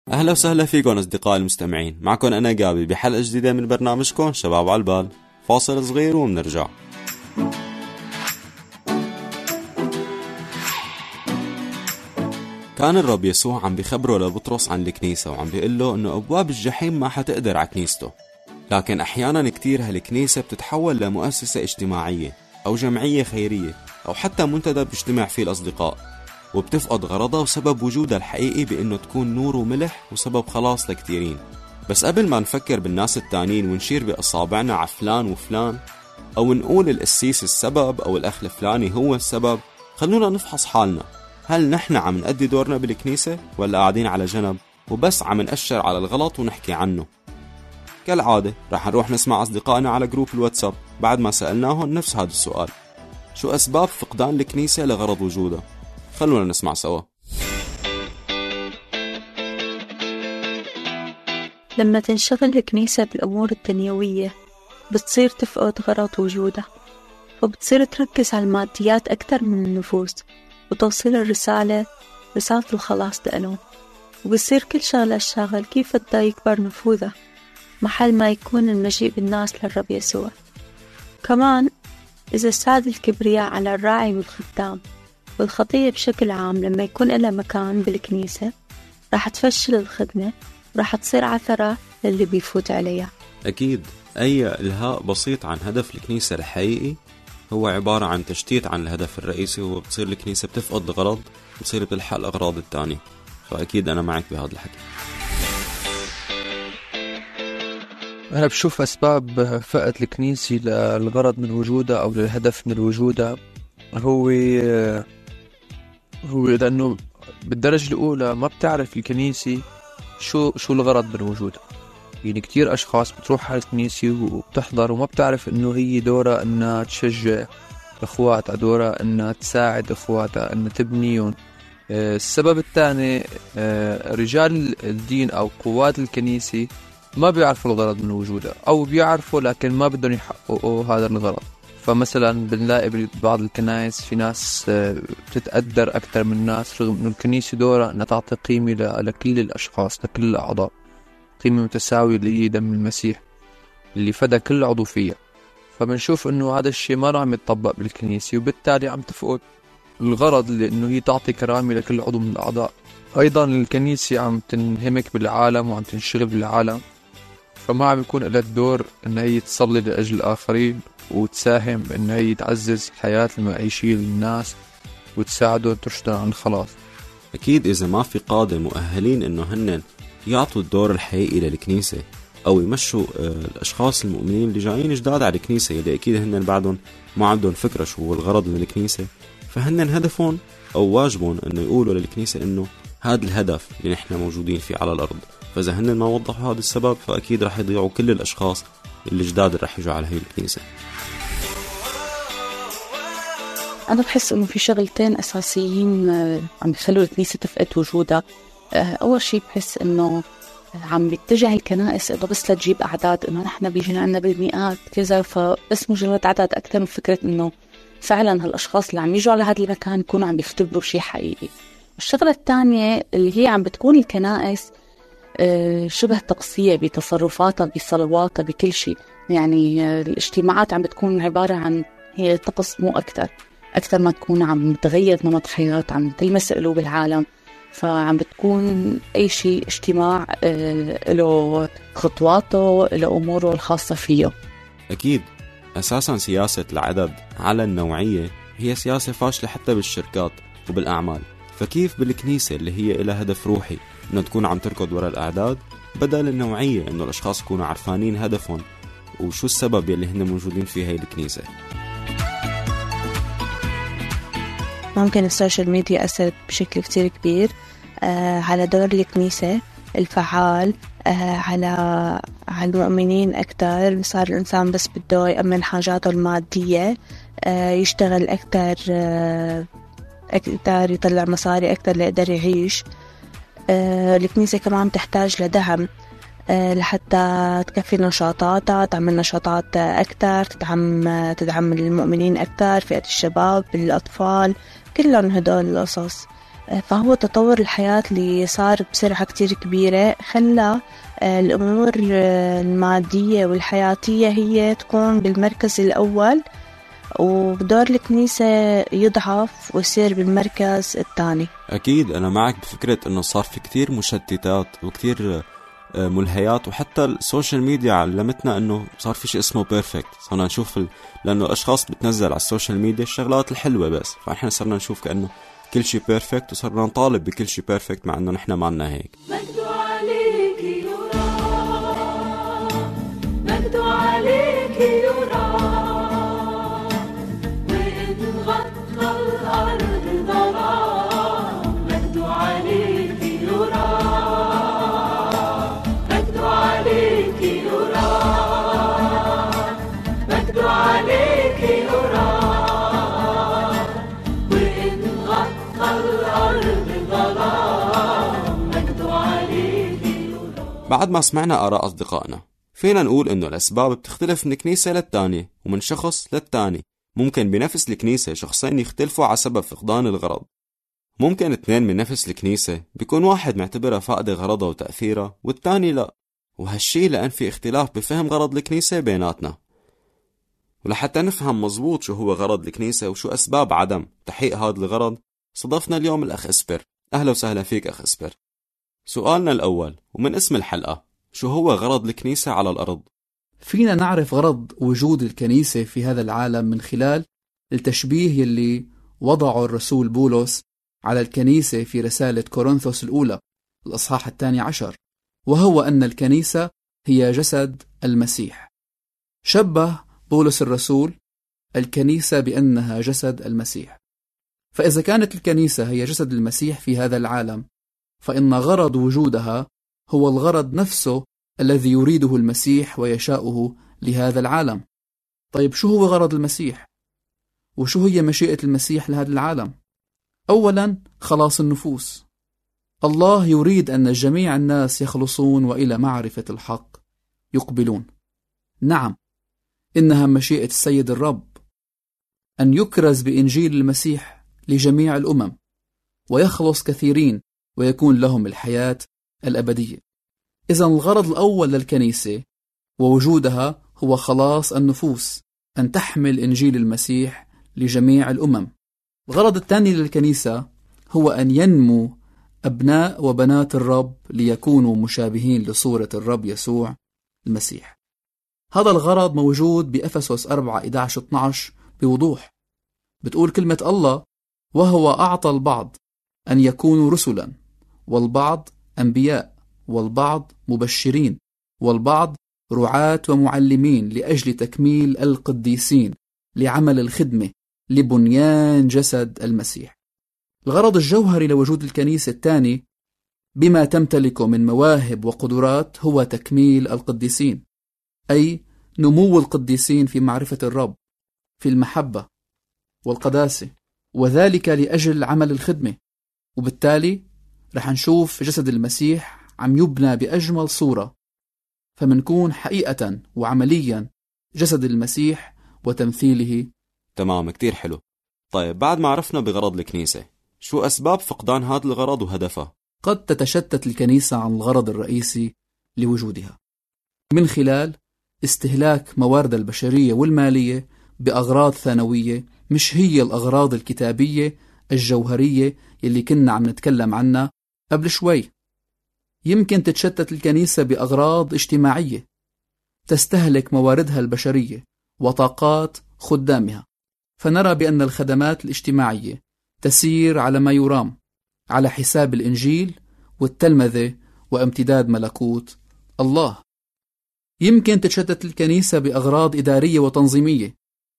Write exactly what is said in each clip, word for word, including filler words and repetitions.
أهلا وسهلا فيكم أصدقائي المستمعين. معكم أنا جابي بحلقة جديدة من برنامجكم شباب على البال. فاصل صغير ومنرجع. كان الرب يسوع عم بيخبره لبطرس عن الكنيسة وعم بيقول له إنه أبواب الجحيم ما حتقدر على كنيسته، لكن أحيانا كتير هالكنيسة بتتحول لمؤسسة اجتماعية أو جمعية خيرية أو حتى منتدى بيجتمع فيه الأصدقاء، وبتفقد غرضها وسبب وجودها الحقيقي بأنه تكون نور وملح وسبب خلاص لكتيرين. بس قبل ما نفكر بالناس التانين ونشير بأصابعنا على فلان وفلان أو نقول القسيس السبب أو الأخ الفلاني هو السبب، خلونا نفحص حالنا. هل نحن عم نأدي دورنا بالكنيسة ولا قاعدين على جنب وبس عم نأشر على الغلط ونحكي عنه؟ كالعادة رح نروح نسمع أصدقائنا على جروب الواتساب بعد ما سألناهم نفس هذا السؤال: شو أسباب فقدان الكنيسة لغرض وجودها؟ خلونا نسمع سوا. لما تنشغل الكنيسة بالأمور الدنيوية بتصير تفقد غرض وجودها، وبتصير تركز على الماديات أكثر من النفوس وتوصيل الرسالة رسالة الخلاص لأنه، وبصير كل شغلة الشاغل كيف بده يكبر نفوذها محل ما يكون المجيء بالناس للرب يسوع. كمان إذا ساد الكبرياء على الراعي والخدام والخطية بشكل عام لما يكون لها مكان بالكنيسة راح تفشل الخدمة، راح تصير عثرة للي بيفوت عليها. أكيد أي إلهاء بسيط عن هدف الكنيسة الحقيقي هو عبارة عن تشتيت عن الهدف الرئيسي، وبتصير الكنيسة بتفقد غرض وبتصير بتلحق الأغراض التانية. فأكيد أنا معك بهذا الحكي. أنا بشوف أسباب فقد الكنيسة للغرض من وجودها أو للهدف من وجودها هو هو لأنه بالدرجة الأولى ما بتعرف الكنيسة شو شو الغرض من وجودها. يعني كتير أشخاص بتروح على الكنيسة وبتحضر وما بتعرف إنه هي دورها إنها تشجع إخواتها، دورها إنها تساعد إخواتها، إنها تبنيهم. السبب الثاني رجال الدين أو قوات الكنيسة ما بيعرفوا الغرض من وجودها، أو بيعرفوا لكن ما بدهم يحققوا هذا الغرض. فمثلا بنلاقي ببعض الكنائس في ناس بتتقدر أكثر من ناس، رغم إنه الكنيسة دورها أنها تعطي قيمة لكل الأشخاص، لكل الأعضاء، قيمة متساوية اللي هي دم المسيح اللي فدى كل عضو فيها. فبنشوف إنه هذا الشيء ما عم يتطبق بالكنيسة، وبالتالي عم تفقد الغرض لأنه هي تعطي كرامة لكل عضو من الأعضاء. أيضا الكنيسة عم تنهمك بالعالم وعم تنشغل بالعالم، فما عم يكون لها الدور إن هي تصلي لأجل الآخرين وتساهم إن هي تعزز حياة المعيشين للناس وتساعدهم ترشدهم عن الخلاص. أكيد إذا ما في قادة مؤهلين إنه هن يعطوا الدور الحقيقي للكنيسة أو يمشوا الأشخاص المؤمنين اللي جايين جداد على الكنيسة، اللي أكيد هن بعدهم ما عندهم فكرة شو هو الغرض من الكنيسة، فهن هدفهم أو واجبهم إنه يقولوا للكنيسة إنه هذا الهدف اللي نحن موجودين فيه على الأرض. فإذا هن ما وضحوا هذا السبب فأكيد رح يضيعوا كل الأشخاص اللي جداد رح يجوا على هاي الكنيسة. أنا بحس إنه في شغلتين أساسيين عم يخلوا الكنيسة تفقد وجودها. أول شيء بحس إنه عم بيتجه الكنائس إنه بس لتجيب أعداد، إنه نحن بيجينا عنا بالمئات كذا، فبس مجرد عدد أكثر من فكرة إنه فعلا هالأشخاص اللي عم يجوا على هذا المكان يكونوا عم بيختبروا شيء حقيقي. الشغلة الثانية اللي هي عم بتكون الكنائس شبه تقصية بتصرفاتها بصلواتها بكل شيء. يعني الاجتماعات عم بتكون عبارة عن هي طقس مو أكتر أكثر ما تكون عم تغير نمط حياة، عم تلمس قلوب العالم. فعم بتكون أي شيء اجتماع له خطواته له أموره الخاصة فيه. أكيد أساسا سياسة العدد على النوعية هي سياسة فاشلة حتى بالشركات وبالأعمال. فكيف بالكنيسة اللي هي إلى هدف روحي إنه تكون عم تركض وراء الأعداد بدل النوعية، إنه الأشخاص يكونوا عارفانين هدفهم وشو السبب يلي هن موجودين في هاي الكنيسة. ممكن السوشيال ميديا أثرت بشكل كتير كبير آه على دور الكنيسة الفعال آه على على المؤمنين أكتر. صار الإنسان بس بده يأمن حاجاته المادية، آه يشتغل أكتر آه أكتر يطلع مصاري أكتر ليقدر يعيش. آه الكنيسة كمان تحتاج لدعم آه لحتى تكفي نشاطاتها، تعمل نشاطات أكتر، تدعم تدعم المؤمنين أكتر، فئة الشباب، الأطفال، كلهم هدول القصص. فهو تطور الحياة اللي صار بسرعة كتير كبيرة خلى الأمور المادية والحياتية هي تكون بالمركز الأول، ودور الكنيسة يضعف ويصير بالمركز الثاني. أكيد أنا معك بفكرة أنه صار في كتير مشتتات وكتير ملهيات، وحتى السوشيال ميديا علمتنا أنه صار في شيء اسمه بيرفكت. صرنا نشوف ال... لأنه الأشخاص بتنزل على السوشيال ميديا الشغلات الحلوة بس، فإحنا صرنا نشوف كأنه كل شيء بيرفكت، وصرنا نطالب بكل شيء بيرفكت مع أنه نحن ما عنا هيك. مجد عليك يرى، مجد عليك يرى، وإن غطى الأرض ظلام مجد عليك يرى، مجد عليك يرى، مجد عليك يرى، وإن غطى الأرض ظلام مجد عليك يرى. بعد ما سمعنا آراء أصدقائنا، فينا نقول إنه الأسباب بتختلف من كنيسة للتانية ومن شخص للتاني. ممكن بنفس الكنيسة شخصين يختلفوا على سبب فقدان الغرض. ممكن اثنين من نفس الكنيسة بيكون واحد معتبرها فاقدة غرضها وتأثيرها والتاني لا، وهالشي لأن في اختلاف بفهم غرض الكنيسة بيناتنا. ولحتى نفهم مزبوط شو هو غرض الكنيسة وشو أسباب عدم تحقيق هذا الغرض، صدفنا اليوم الأخ إسبر. أهلا وسهلا فيك أخ إسبر. سؤالنا الأول ومن اسم الحلقة، شو هو غرض الكنيسة على الأرض؟ فينا نعرف غرض وجود الكنيسة في هذا العالم من خلال التشبيه يلي وضعه الرسول بولس على الكنيسة في رسالة كورنثوس الأولى الأصحاح الثاني عشر، وهو أن الكنيسة هي جسد المسيح. شبه بولس الرسول الكنيسة بأنها جسد المسيح. فإذا كانت الكنيسة هي جسد المسيح في هذا العالم، فإن غرض وجودها هو الغرض نفسه الذي يريده المسيح ويشاؤه لهذا العالم. طيب شو هو غرض المسيح؟ وشو هي مشيئة المسيح لهذا العالم؟ أولا خلاص النفوس. الله يريد أن جميع الناس يخلصون وإلى معرفة الحق يقبلون. نعم، إنها مشيئة السيد الرب أن يكرز بإنجيل المسيح لجميع الأمم ويخلص كثيرين ويكون لهم الحياة الأبدية. إذن الغرض الأول للكنيسة ووجودها هو خلاص النفوس، أن تحمل إنجيل المسيح لجميع الأمم. الغرض الثاني للكنيسة هو أن ينمو أبناء وبنات الرب ليكونوا مشابهين لصورة الرب يسوع المسيح. هذا الغرض موجود بأفسس أربعة إحدى عشر اثني عشر بوضوح. بتقول كلمة الله: وهو أعطى البعض أن يكونوا رسلا، والبعض أنبياء، والبعض مبشرين، والبعض رعاة ومعلمين لأجل تكميل القديسين لعمل الخدمة لبنيان جسد المسيح. الغرض الجوهري لوجود الكنيسة الثاني بما تمتلكه من مواهب وقدرات هو تكميل القديسين، أي نمو القديسين في معرفة الرب في المحبة والقداسة، وذلك لأجل عمل الخدمة. وبالتالي رح نشوف جسد المسيح عم يبنى بأجمل صورة، فمنكون حقيقة وعمليا جسد المسيح وتمثيله. تمام، كتير حلو. طيب بعد ما عرفنا بغرض الكنيسة، شو أسباب فقدان هذا الغرض وهدفه؟ قد تتشتت الكنيسة عن الغرض الرئيسي لوجودها من خلال استهلاك موارد البشرية والمالية بأغراض ثانوية مش هي الأغراض الكتابية الجوهرية اللي كنا عم نتكلم عنها قبل شوي. يمكن تتشتت الكنيسة بأغراض اجتماعية تستهلك مواردها البشرية وطاقات خدامها، فنرى بأن الخدمات الاجتماعية تسير على ما يرام على حساب الإنجيل والتلمذة وامتداد ملكوت الله. يمكن تتشتت الكنيسة بأغراض إدارية وتنظيمية،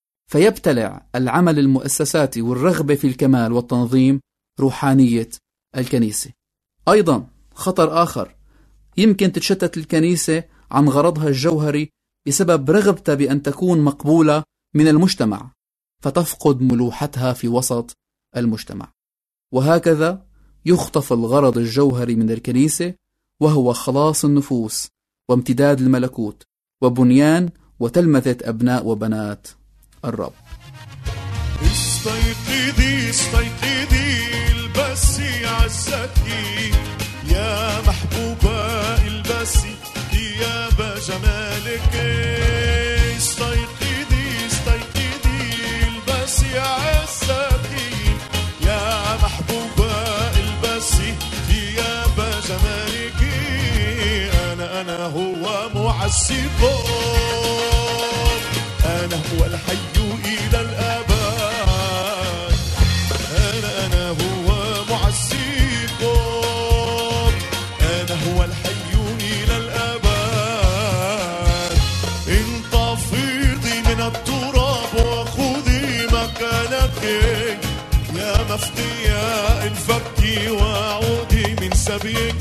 فيبتلع العمل المؤسساتي والرغبة في الكمال والتنظيم روحانية الكنيسة. أيضا خطر آخر، يمكن تتشتت الكنيسة عن غرضها الجوهري بسبب رغبتها بأن تكون مقبولة من المجتمع، فتفقد ملوحتها في وسط المجتمع. وهكذا يخطف الغرض الجوهري من الكنيسة، وهو خلاص النفوس وامتداد الملكوت وبنيان وتلمذة أبناء وبنات الرب. استيقظي استيقظي المسيح عزتي يا محبوبة البسي ثياب جمالك. استيقظي استيقظي البسي عزتي يا محبوبة البسي ثياب جمالك. أنا أنا هو معزكم، أنا هو الحي إلى الأبد. أنا أنا هو معزكم، أنا هو الحي إلى الأبد. انتفضي من التراب وخذي مكانك يا مفتية الفك وعودي من سبيك.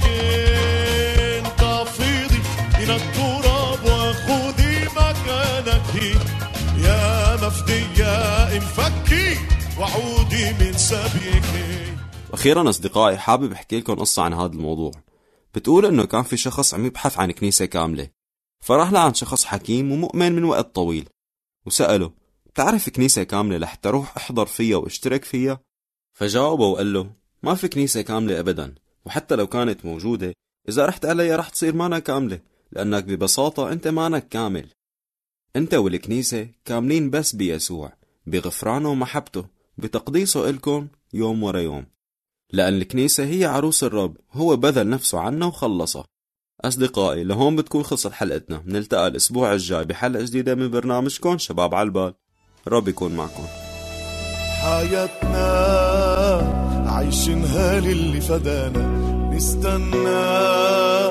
انتفضي من التراب وخذي مكانك يا مفتية الفك وعودي من سبيك. أخيرا أصدقائي، حابب أحكي لكم قصة عن هذا الموضوع. بتقول إنه كان في شخص عم يبحث عن كنيسة كاملة، فراح لعند شخص حكيم ومؤمن من وقت طويل وسأله: بتعرف كنيسة كاملة لحتى روح احضر فيها واشترك فيها؟ فجاوبه وقال له: ما في كنيسة كاملة أبدا، وحتى لو كانت موجودة إذا رحت عليها رح تصير مانا كاملة، لأنك ببساطة أنت مانك كامل. أنت والكنيسة كاملين بس بيسوع، بغفرانه ومحبته، بتقديسه إلكم يوم ورا يوم، لأن الكنيسة هي عروس الرب، هو بذل نفسه عنا وخلصه. أصدقائي، لهون بتكون خلصت حلقتنا. نلتقى الأسبوع الجاي بحلقة جديدة من برنامجكم شباب على البال. رب يكون معكم. حياتنا عايشينها للي فدانا، نستنى